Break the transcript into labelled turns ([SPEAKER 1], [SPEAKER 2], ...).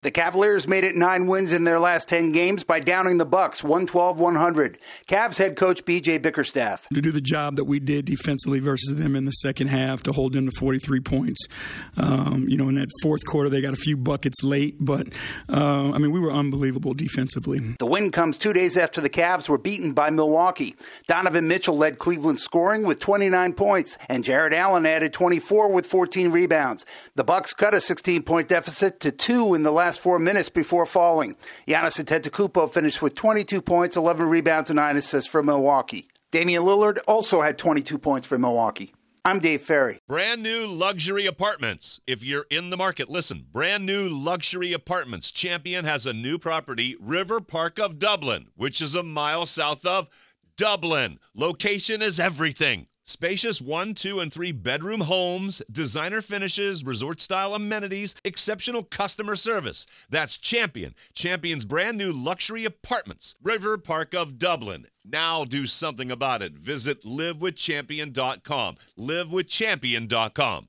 [SPEAKER 1] The Cavaliers made it 9 wins in their last 10 games by downing the Bucks 112-100. Cavs head coach B.J. Bickerstaff.
[SPEAKER 2] To do the job that we did defensively versus them in the second half, to hold them to 43 points. In that fourth quarter, they got a few buckets late, but, we were unbelievable defensively.
[SPEAKER 1] The win comes 2 days after the Cavs were beaten by Milwaukee. Donovan Mitchell led Cleveland scoring with 29 points, and Jared Allen added 24 with 14 rebounds. The Bucks cut a 16-point deficit to 2 in the last 4 minutes before falling. Giannis Antetokounmpo finished with 22 points, 11 rebounds, and 9 assists for Milwaukee. Damian Lillard also had 22 points for Milwaukee. I'm Dave Ferry.
[SPEAKER 3] Brand new luxury apartments. If you're in the market, listen. Brand new luxury apartments. Champion has a new property, River Park of Dublin, which is a mile south of Dublin. Location is everything. Spacious 1, 2, and 3 bedroom homes, designer finishes, resort-style amenities, exceptional customer service. That's Champion. Champion's brand new luxury apartments. River Park of Dublin. Now do something about it. Visit livewithchampion.com. livewithchampion.com.